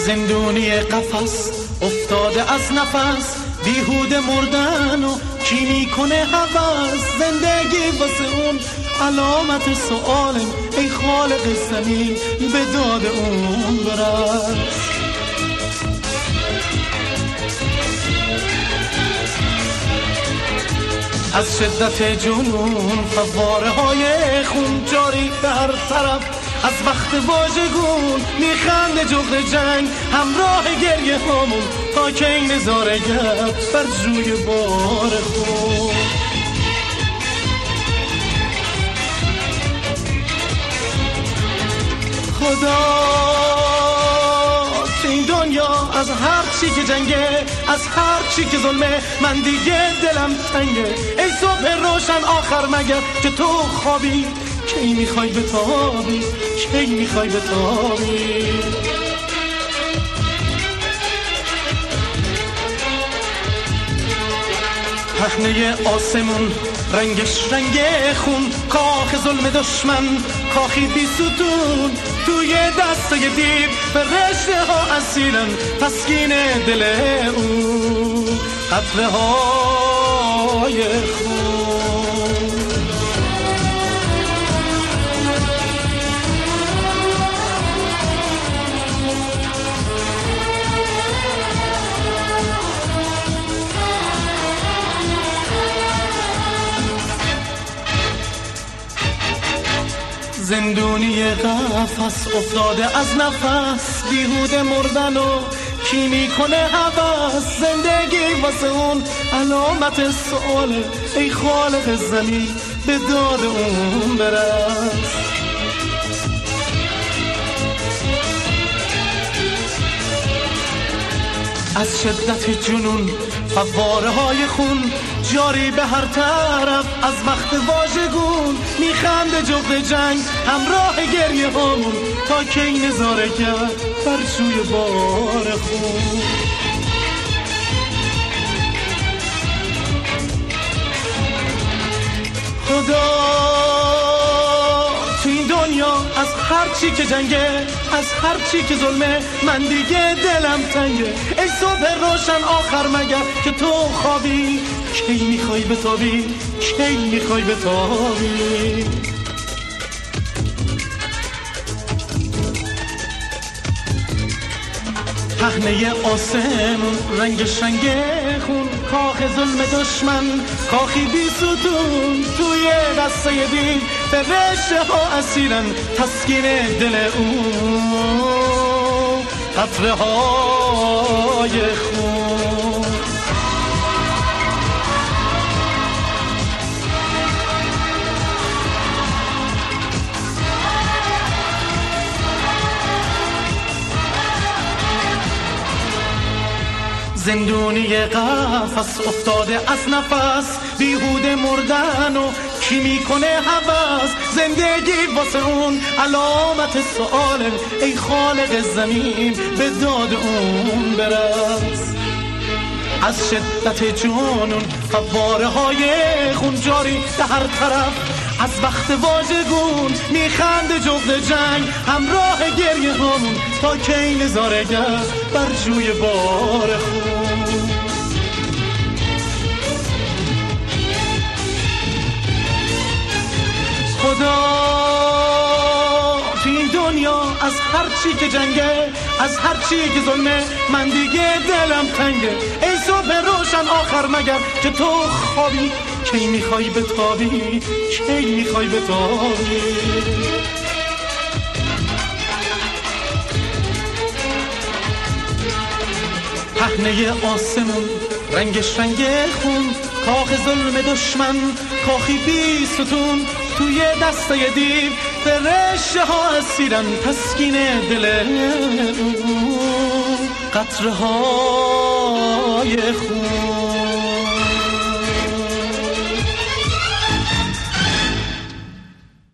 زندونی قفس افتاده از نفس، بیهوده مردن و کی میکنه هوس. زندگی واسه اون علامت سؤاله، ای خالق زمین به داد اون برس. از شدت جنون فواره های خون جاری به هر طرف، از وقت واژگون میخنده جغد جنگ، همراه گریه همون تا که این نظارگر بر جوی بار خون. خدا تو این دنیا از هر چی که جنگه، از هر چی که ظلمه، من دیگه دلم تنگه. ای صبح روشن آخر مگر که تو خوابی، کی میخوای بتابی، کی میخوای بتابی. پهنه آسمون رنگش رنگ خون، کاخ ظلم دشمن کاخی بی ستون. توی دستای دیو به رشته ها اسیرن، تسکین دل اون قطره های خون. زندونی قفس افتاده از نفس، بیهوده مردن و کی میکنه هوس. زندگی واسه اون علامت سؤاله، ای خالق زمین به داد اون برس. از شدت جنون فواره های خون جاری به هر طرف، از وقت واژگون میخنده جغد جنگ، همراه گریه همون تا که این نظاره کرد بر جوی بار خون. خدا تو این دنیا از هر چی که جنگه، از هر چی که ظلمه، من دیگه دلم تنگه. ای صبح روشن آخر مگر که تو خوابی، کی میخوای بتابی، کی میخوای بتابی. پهنه آسمون رنگش رنگ خون، کاخ ظلم دشمن کاخی بی ستون. توی دسته دیو به رشته ها اسیرن، تسکین دل اون قطره های خون. زندونی قفس افتاده از نفس، بیهوده مردن و کی میکنه هوس. زندگی واسه اون علامت سؤاله، ای خالق زمین به داد اون برس. از شدت جنون فواره های خون جاری به هر طرف، از وقت واژگون میخنده جغد جنگ، همراه گریه همون تا که این نظارگر بر جوی بار خون. خدا تو این دنیا از هر چی که جنگه، از هر چی که ظلمه، من دیگه دلم تنگه. ای صبح روشن آخر مگر که تو خوابی، کی میخوای بتابی، کی میخوای بتابی. پهنه آسمون رنگش رنگ خون، کاخ ظلم دشمن کاخی بی ستون. توی دسته دیو به رشته ها اسیرن، تسکین دل قطره های خون.